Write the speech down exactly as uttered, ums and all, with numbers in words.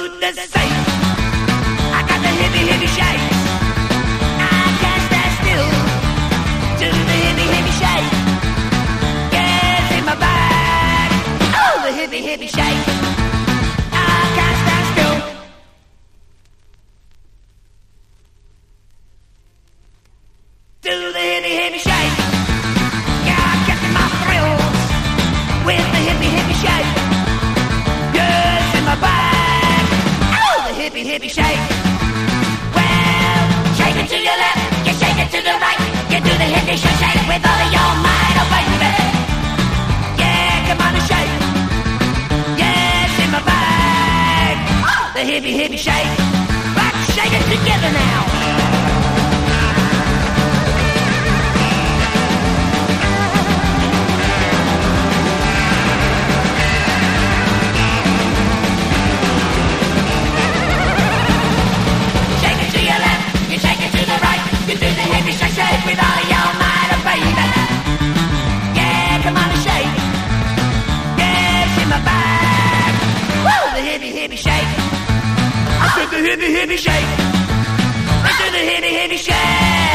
the same. I got the hippie hippie shake. I can't stand still. Do the hippie hippie shake. Yes, in my bag. Oh, the hippie hippie shake. I can't stand still. Do the hippie hippie shake. Yeah, I'm getting my thrills with the hippie hippie shake. Yes, in my bag. Oh, the hippie hippie shake. Well, shake it to your left, you shake it to the right. You do the hippie shake shake with all of your might, oh baby. Yeah, come on and shake. Yes, in my bag. Oh, the hippie hippie shake. Let's shake it together now. You do the hippie shake shake with all of your might, oh baby. Yeah, come on and shake. Yes, in my bag. Woo, the hippie hippie shake. I said the hippie hippie shake. I said the hippie hippie shake.